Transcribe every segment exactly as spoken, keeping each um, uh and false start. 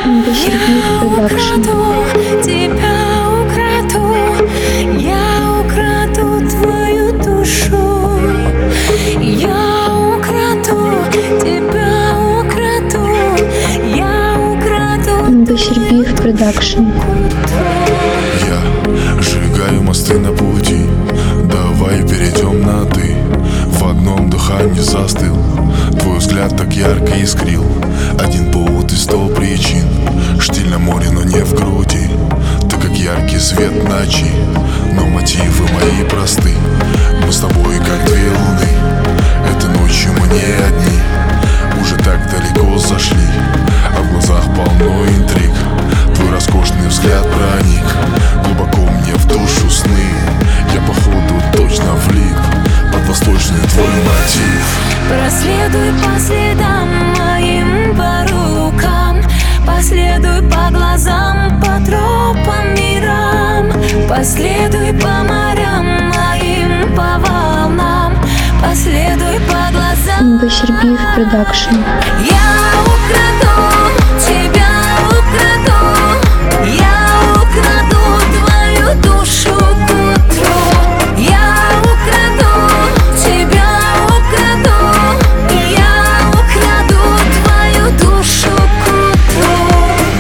Баширбиев продакшн. Тебя украду, я украду твою душу. Я украду, тебя украду, я украду. Баширбиев продакшн. Я сжигаю мосты на пути, давай перейдем на ты. В одном дыхании застыл, твой взгляд так ярко искрил. Один повод и сто причин, штиль на море, но не в груди. Ты как яркий свет ночи, но мотивы мои просты. Мы с тобой как две луны, этой ночью мы не одни. Уже так далеко зашли, а в глазах полно интриг. Твой роскошный взгляд проник глубоко мне в душу сны. Я походу точно влип под восточный твой мотив. Проследуй по следам моим, по рукам, последуй по глазам, по тропам мирам. Последуй по морям моим, по волнам, последуй по глазам. Баширбиев продакшн. Я украду, тебя украду, я украду твою душу к утру. Я украду, тебя украду, я украду твою душу к утру.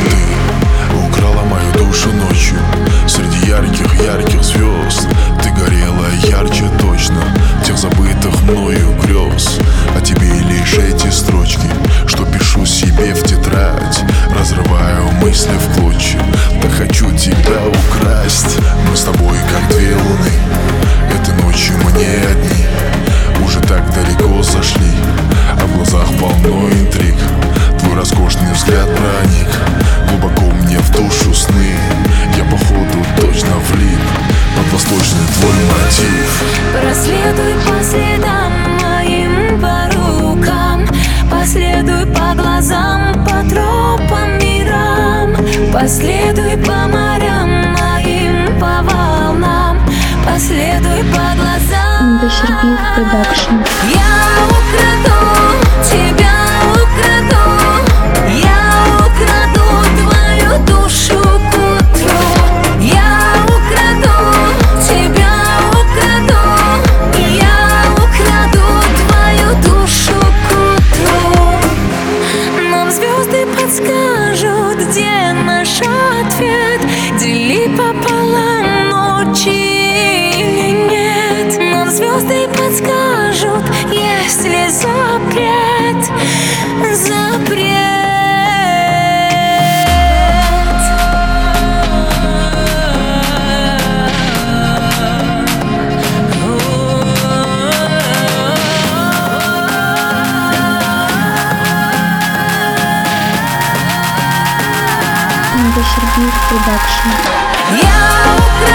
Ты украла мою душу ночью среди ярких-ярких звезд. Ты горела ярче точно тех забытых мною грез. А тебе лишь эти строчки, что пишу себе в тетрадь. Разрываю мысли в клочья, так хочу тебя украсть. Мы с тобой как две луны, этой ночью мы не одни. Уже так далеко зашли, а в глазах полно интриг. Твой роскошный взгляд проник глубоко мне в душу сны. Я походу точно влип под восточный твой мотив. Проследуй по следам моим, по рукам, последуй по глазам, по тропам мирам. Последуй по морям моим, по волнам, последуй по глазам. Баширбиев продакшн. Я украду, тебя украду, я украду твою душу к утру. Я украду, тебя украду, я украду твою душу к утру. Нам звезды подскажут, где наш ответ. Дели пополам ночи или нет. Нам звезды подскажут, есть ли запрет, запрет. Баширбиев продакшн. Я украду.